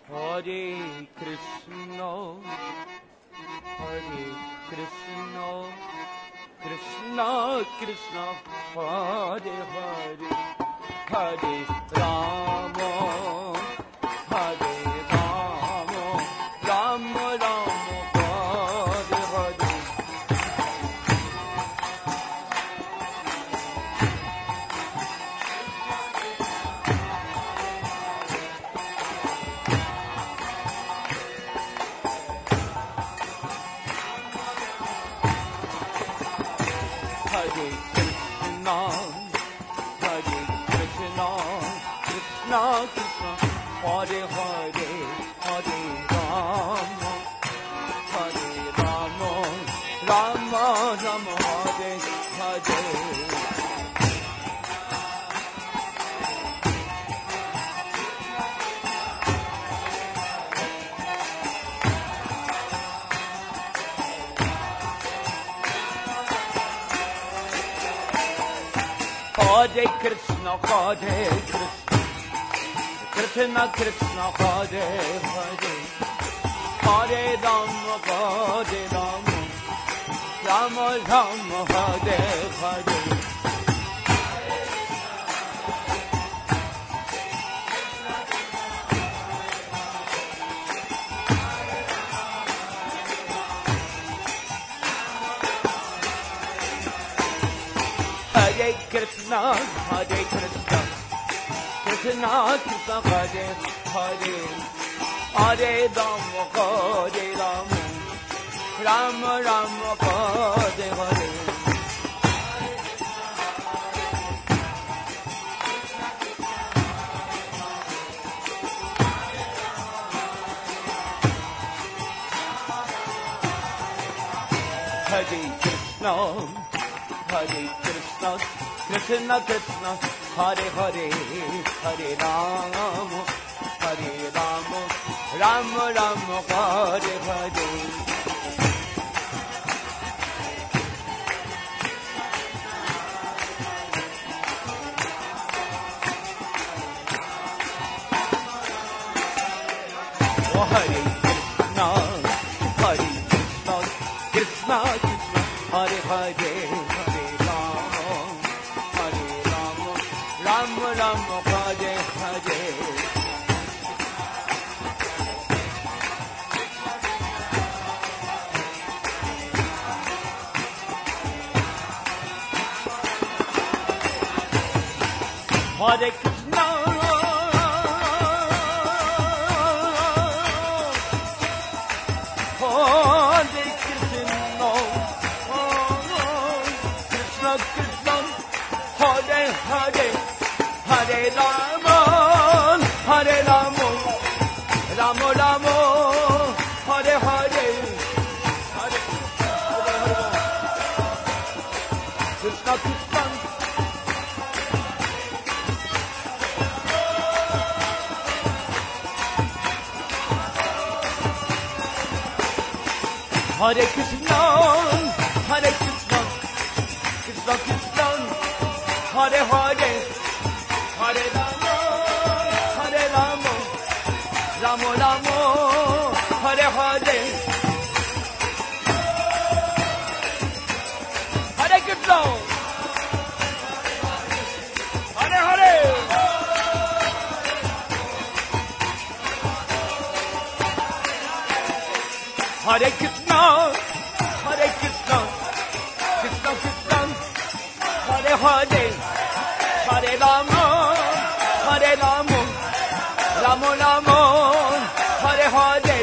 Hare Krishna, Hare Krishna, Krishna Krishna, Hare Hare, Hare Rama, Hare Rama, Rama Rama, Hare Hare. Hare Krishna, Hare Krishna, Krishna Krishna, Hare Hare, Hare Rama, Hare Rama, Rama Rama, Hare Hare. Hare Krishna, Hare Krishna, Krishna Krishna, Hare Hare, Hare Rama, Hare Rama, Rama Rama, Hare Hare. Hare Krishna, Hare Krishna, Krishna Krishna, Hare Hare, Hare Rama, Hare Rama, Rama Rama, Hare Hare. Hare Krishna, Hare Krishna, Krishna Krishna, Hare Hare, Hare Rama, Hare Rama, Rama Rama, Hare Hare. Oh, Hare Krishna, Hare Krishna, Krishna Krishna, Hare Hare, Hare Rama, Hare Rama, Rama Rama, Hare Hare. Hare Krishna, Hare Krishna, Krishna Krishna, Hare Hare, Hare Rama, Hare Rama, Rama Rama, Hare Hare, Hare Krishna Krishna. Hare Krishna, Hare Krishna, Krishna Krishna, Hare Hare, Hare Rama, Hare Rama, Rama Rama, Hare Hare, Hare Krishna, Hare Hare. Hare Krishna, Hare Krishna, Krishna Krishna, Hare Hare, Hare Rama, Hare Rama, Rama Rama, Hare Hare.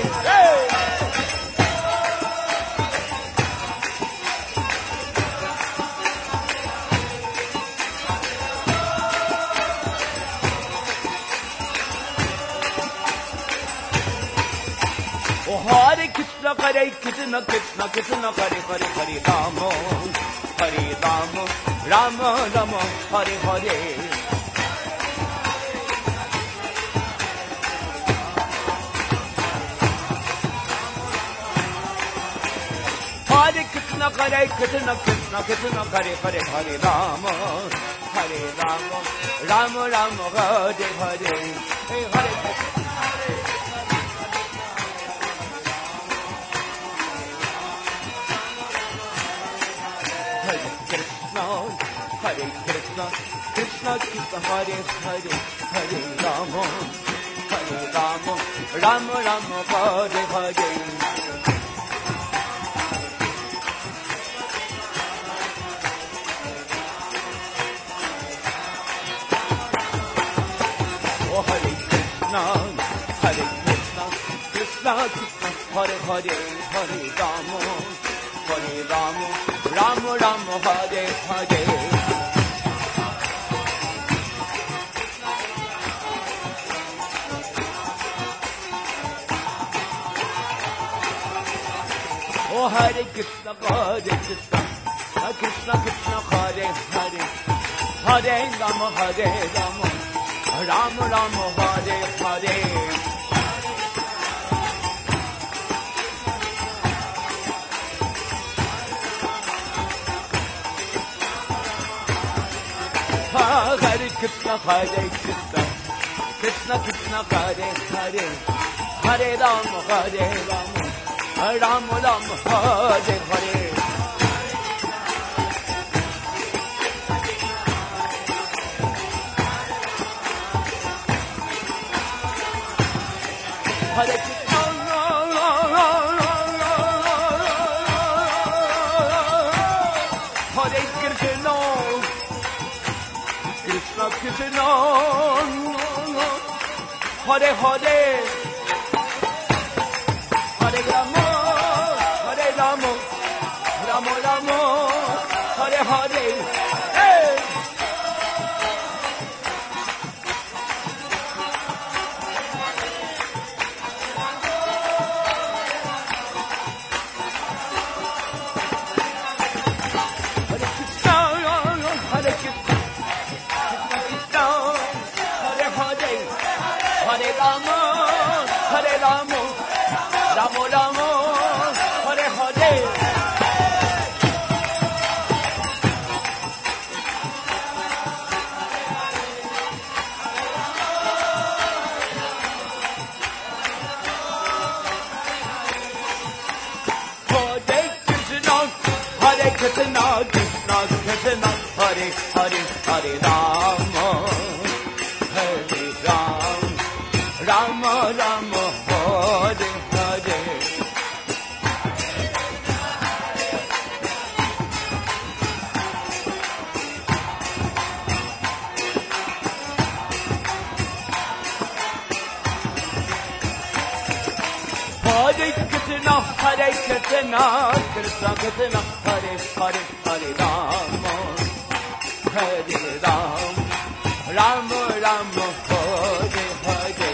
Oh, Hare Krishna, Hare Krishna, Krishna Krishna, Hare Hare, Hare Rama, Hare Rama, Rama Rama, Hare Hare. Hare Krishna, Hare Krishna, Krishna Krishna, Hare Hare, Hare Rama, Hare Rama, Rama Rama, Hare Hare. Hare Krishna, Hare Hare Hare Hare Rama Rama Rama Hare Hare Hare Krishna, Krishna Krishna, Hare Hare, Hare Rama, Rama Rama, Hare Hare. Oh Hare Krishna, Krishna Krishna, Hare Hare, Hare Rama, Rama Rama, Hare Hare. Hare Krishna, Krishna Krishna, Hare Hare, Hare Rama, Rama Rama, Hare Hare. Hare Krishna, Hare Krishna, Krishna Krishna, Hare Hare, Hare Rama, Rama Rama, Hare Hare. Hey! Hare Rama, Rama Rama, Hare Hare. Hare Krishna, Krishna Krishna, Hare Hare, Hare Rama, Hare Rama, Rama Rama, Hare Hare. Hare Krishna, Krishna Krishna, Hare Hare, Hare Rama, Hare Rama, Rama Rama, Hare Hare.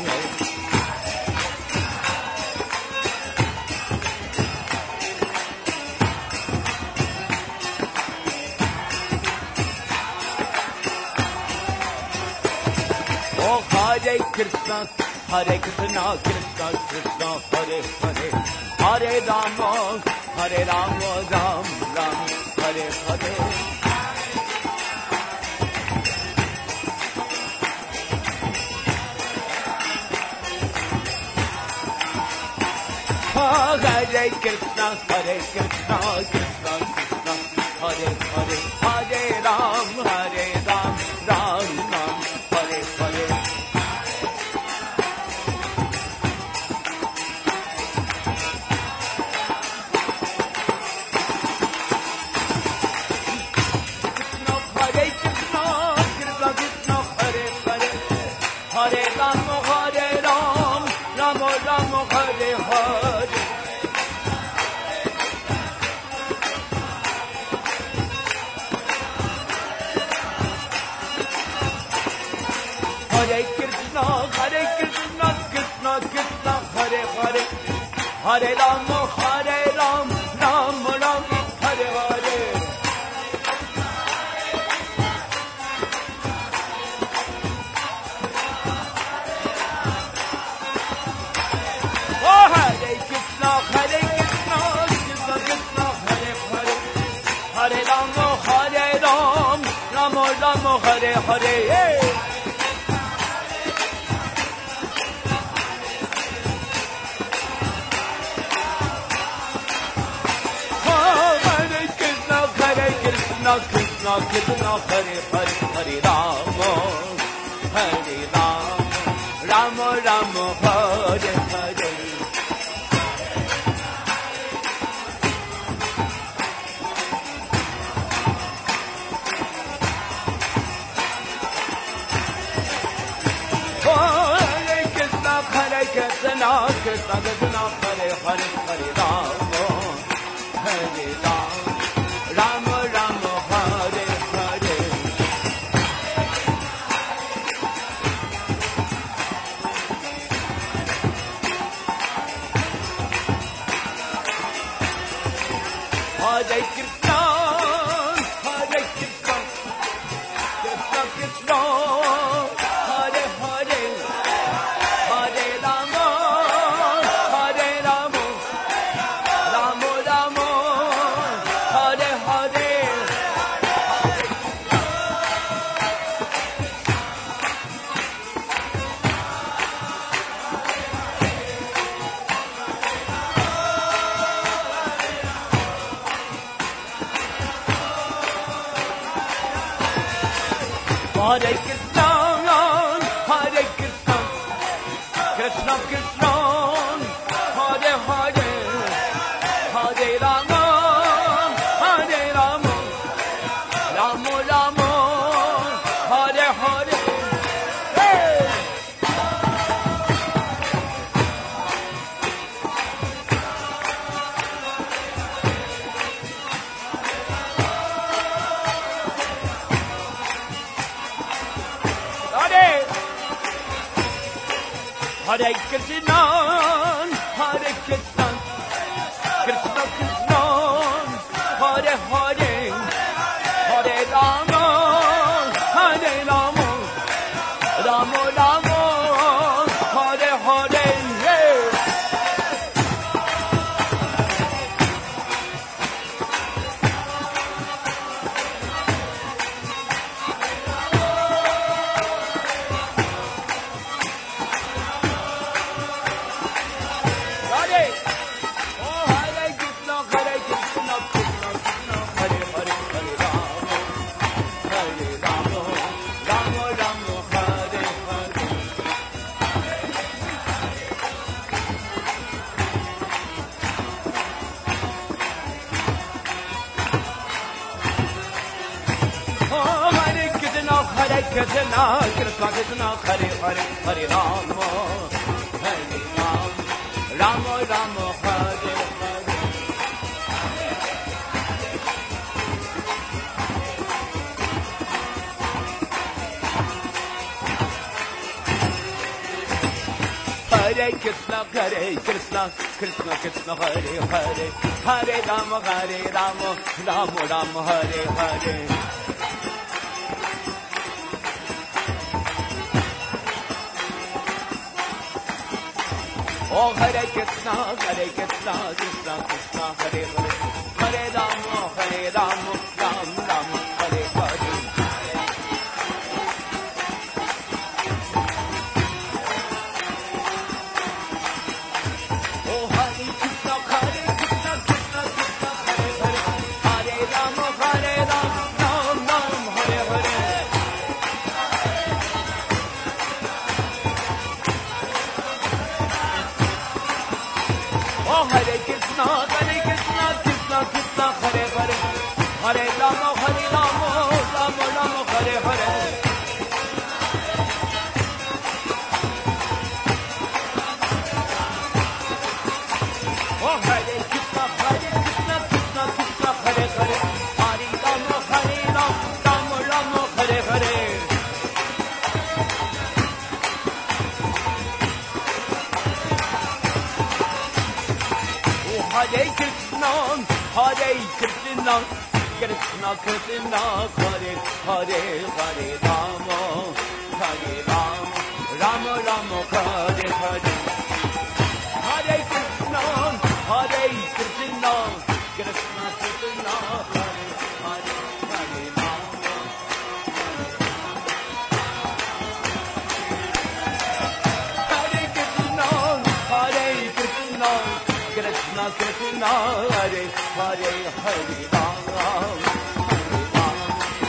Oh Hare Krishna, Krishna Krishna, Hare Hare, Hare Rama, Rama Rama, Hare Hare. Hare Krishna, Krishna Krishna, Hare Hare, Hare Rama, Ram Ram, Hare Hare. Hare Rama, Hare Ram, Rama Rama, Hare Hare. Hare Krishna, Krishna Krishna, Hare Hare, Hare Rama, Rama Rama, Hare Hare. Hare Krishna, Krishna Krishna, Hare Hare, Hare Rama, Rama Rama, Hare Hare. Krishna Krishna Hare Hare Hare Rama Rama Rama Hare Hare Krishna Krishna Hare Hare Hare Rama Hare Rama Rama Hare Hare Hare Krishna Hare Krishna Krishna Krishna Hare Hare Hare Rama Hare Rama Rama Rama Hare Hare Hare Krishna Hare Krishna Krishna Krishna Hare Hare Hare Rama Hare Rama Rama Rama Hare Hare Hey! Hare Krishna Hare Krishna Krishna Krishna Hare Hare Hare Rama Hare Rama Rama Rama Hare Hare Hey! Hare Krishna Krishna Krishna Hare Hare Hare Rama Rama Rama Hare Hare Hare Krishna Krishna Krishna Hare Hare Hare Rama Rama Rama Hare Hare Oh Hare Krishna Krishna Krishna Hare Hare Hare Rama Rama Rama Hare Hare Oh Hare Krishna Krishna Krishna Hare Hare Hare Rama Rama Hare Hare Oh Hare Krishna Krishna Krishna Hare Hare Hare Rama Rama Rama Hare Hare Oh Hare Krishna Krishna Krishna Hare Hare Hare Rama Rama Rama Hare Hare Hare Krishna Krishna Krishna Hare Hare Hare Rama Rama Rama Hare Hare Hare Krishna Krishna Krishna Hare Hare Hare Rama Hare Krishna Krishna Krishna Hare Hare Hare Rama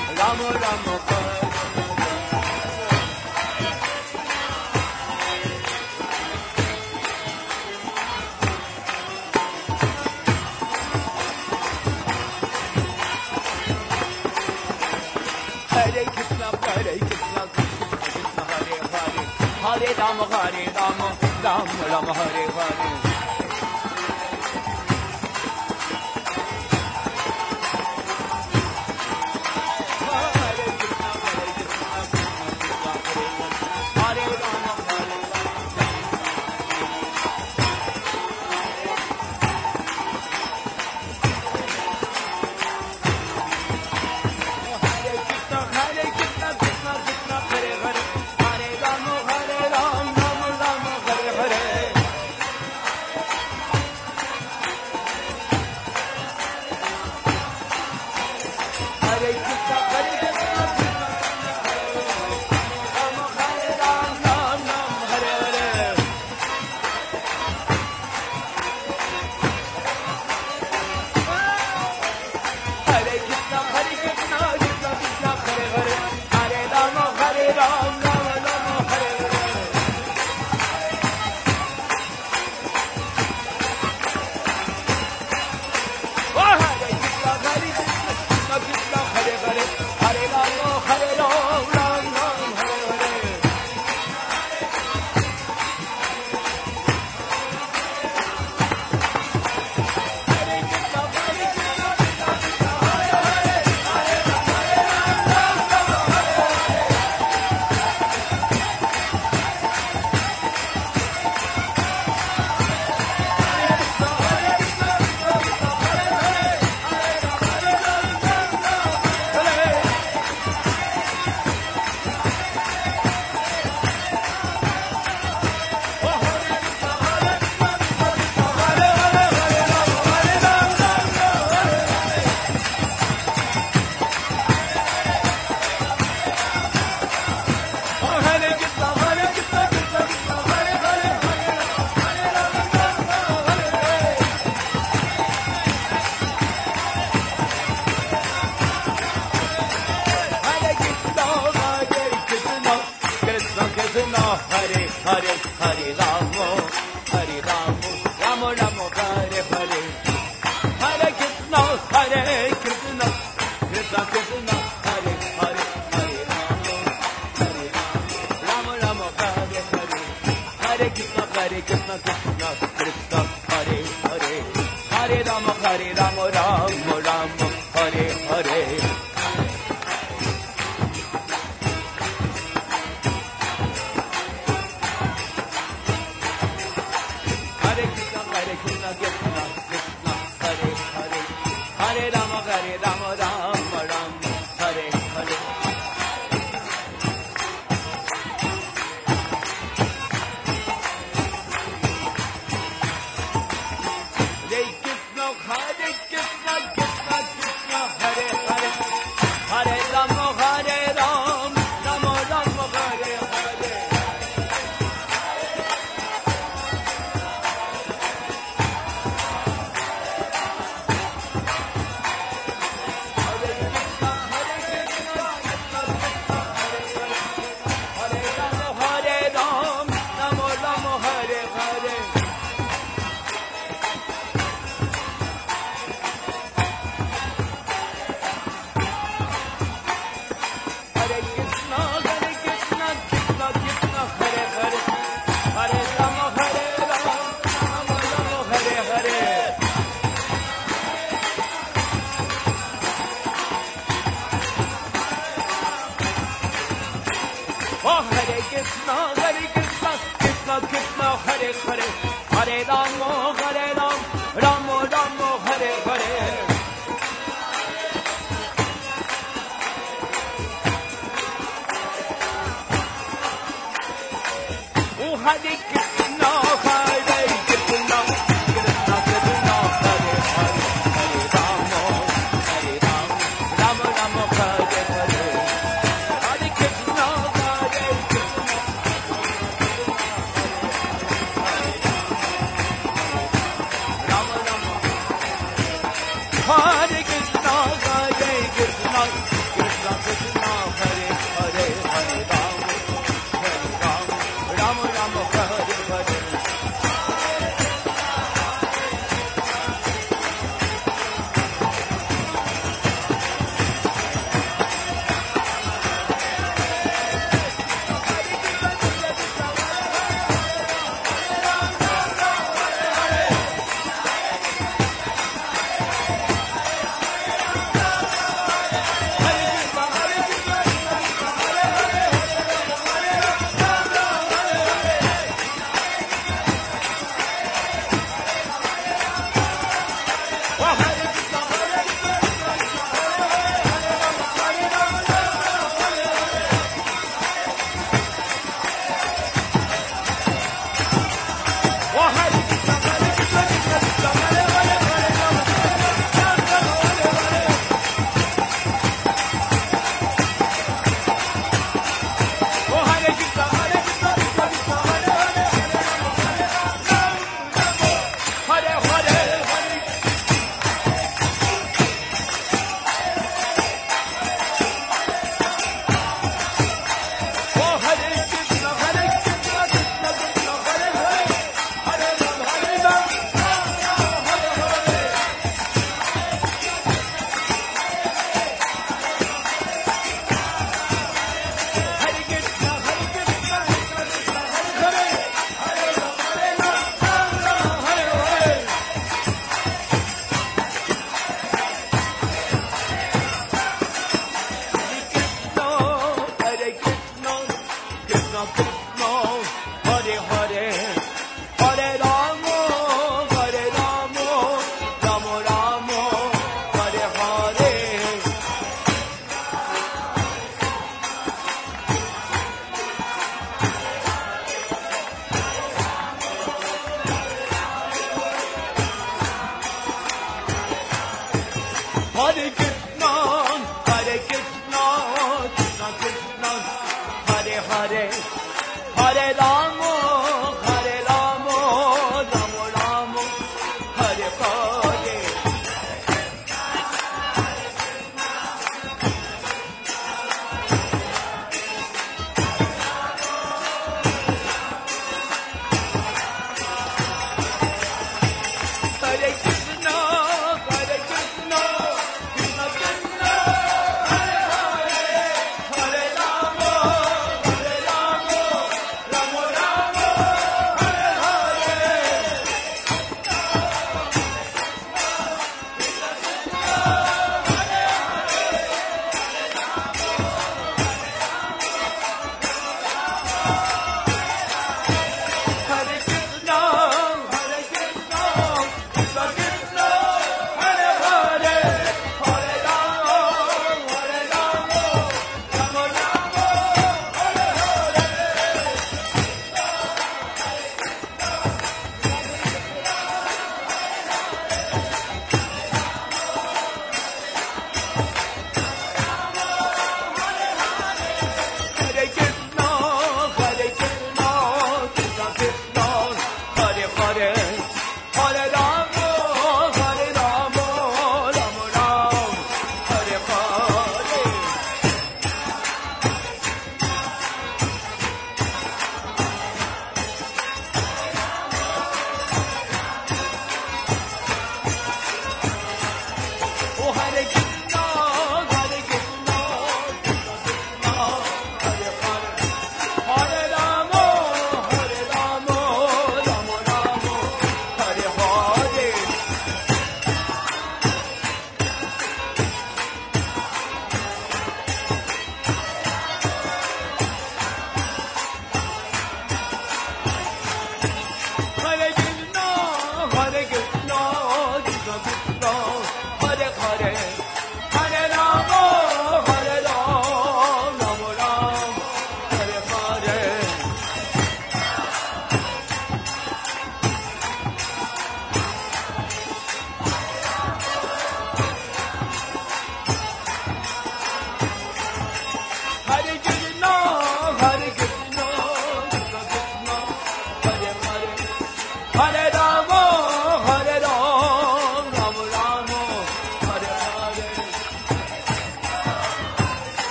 Rama Hare Hare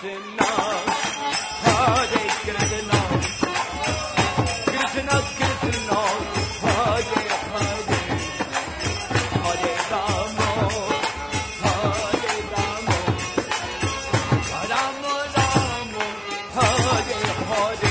Krishna, Hare Krishna, Krishna Krishna, Hare Hare, Hare Rama, Hare Rama, Rama Rama, Hare Hare.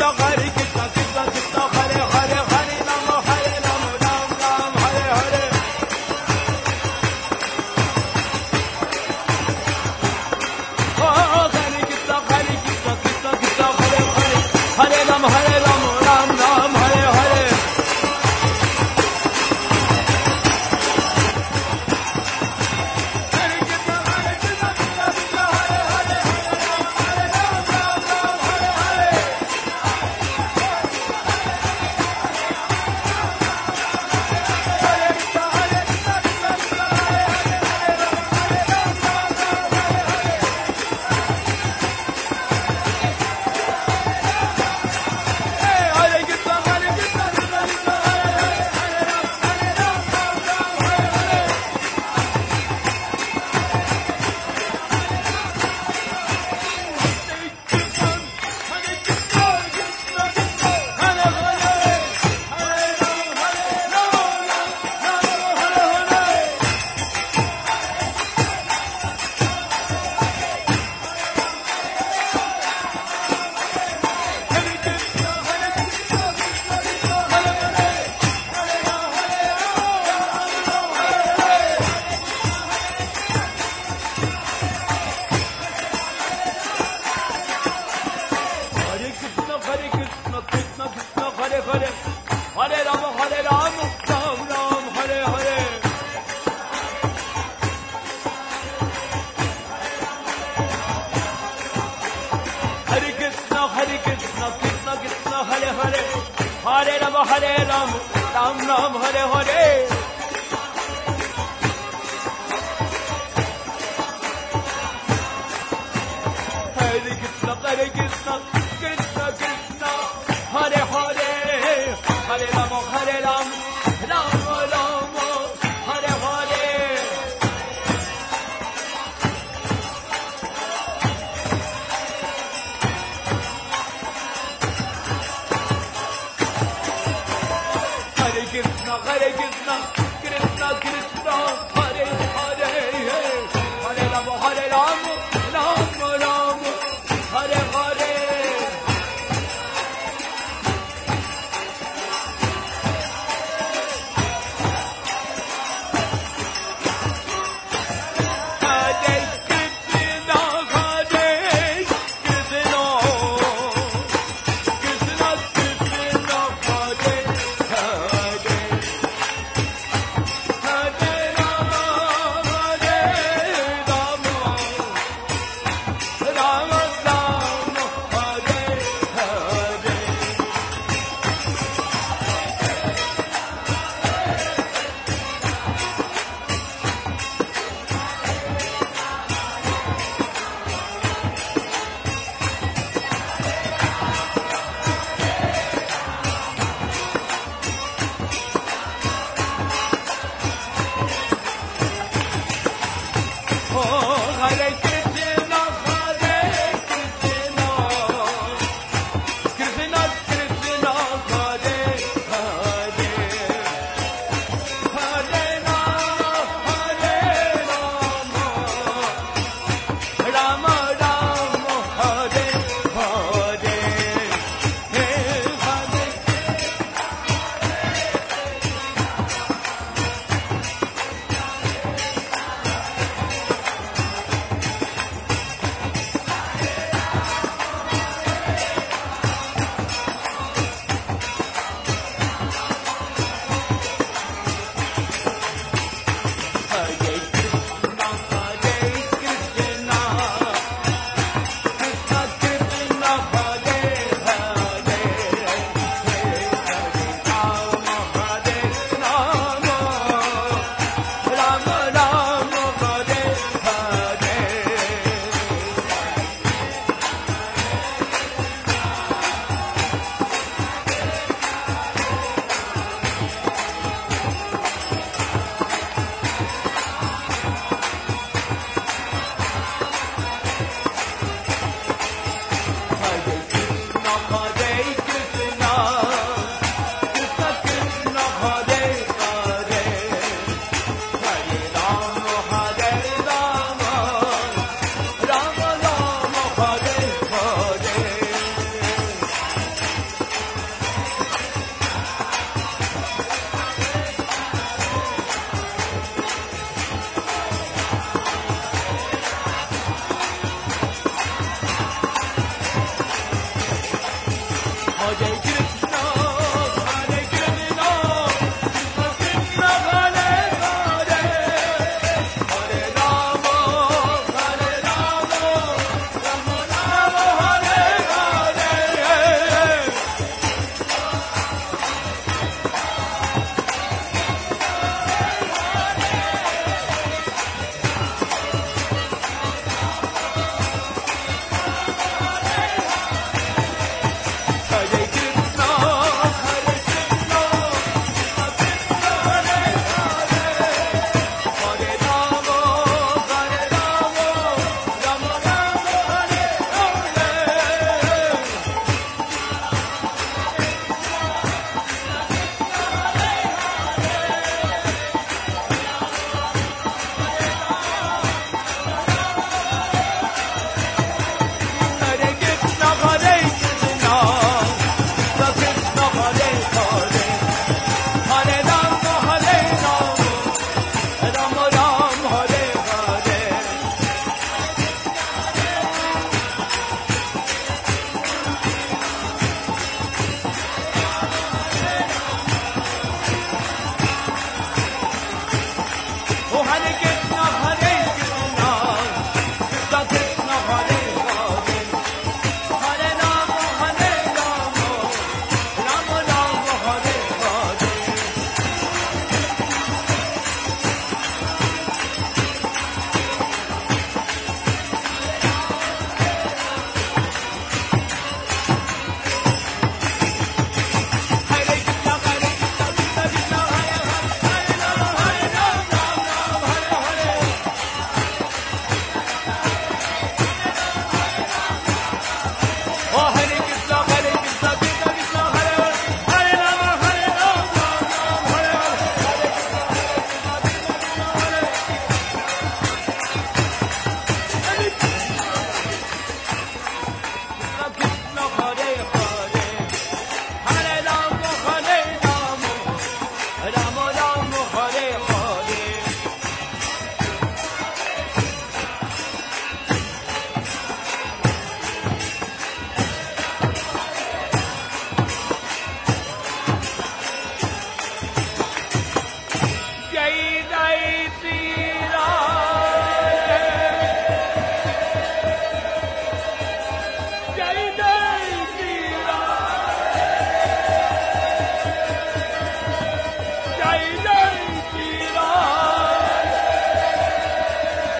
Hare Rama, Hare Rama, Ram Ram, Hare Hare. Hare Krishna, Krishna Krishna, Hare Hare, Hare Rama, Hare Rama, Rama Rama, Hare Hare. Hare Krishna,